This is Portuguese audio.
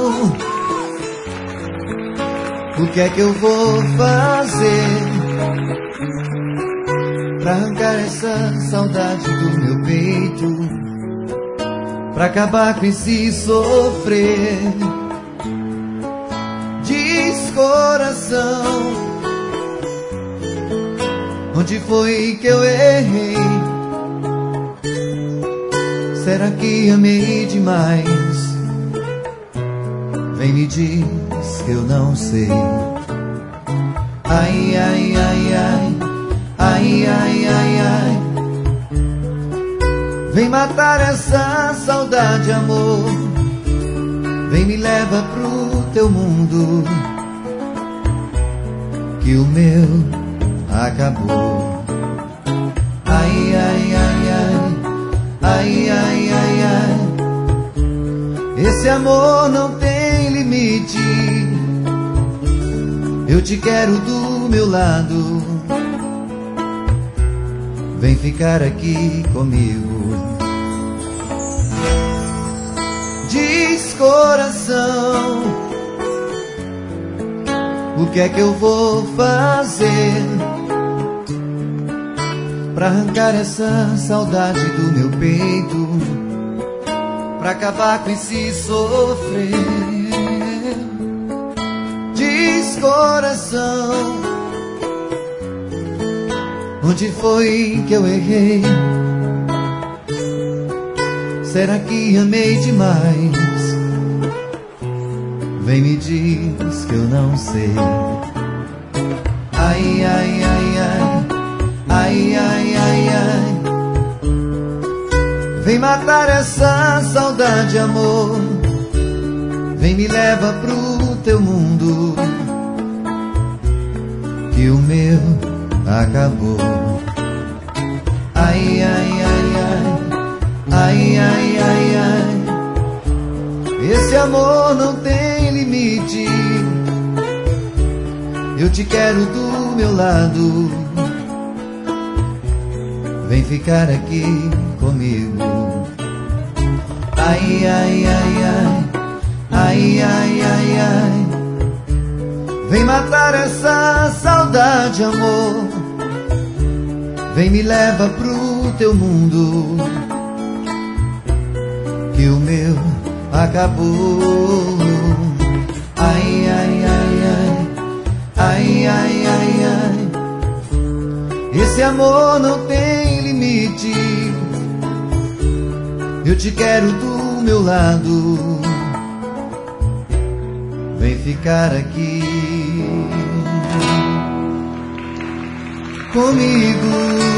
O que é que eu vou fazer pra arrancar essa saudade do meu peito, pra acabar com esse sofrer? Diz, coração, onde foi que eu errei? Será que amei demais? Vem, me diz que eu não sei. Ai, ai, ai, ai, ai, ai, ai, ai. Vem matar essa saudade, amor. Vem, me leva pro teu mundo, que o meu acabou. Ai, ai, ai, ai, ai, ai, ai, ai. Esse amor não tem limite. Eu te quero do meu lado. Vem ficar aqui comigo. Diz, coração, o que é que eu vou fazer pra arrancar essa saudade do meu peito, pra acabar com esse sofrer? Diz, coração, onde foi que eu errei? Será que amei demais? Vem, me diz que eu não sei. Ai, ai, ai, ai, ai, ai, ai, ai. Vem matar essa saudade, amor. Vem, me leva pro teu mundo, que o meu acabou. Ai, ai, ai, ai, ai, ai, ai, ai. Esse amor não tem limite. Eu te quero do meu lado. Vem ficar aqui comigo. Ai, ai, ai, ai, ai, ai, ai, ai. Vem matar essa saudade, amor. Vem, me leva pro teu mundo, que o meu acabou. Ai, ai, ai, ai, ai, ai, ai, ai. Esse amor não tem limite. Eu te quero do meu lado. Vem ficar aqui comigo.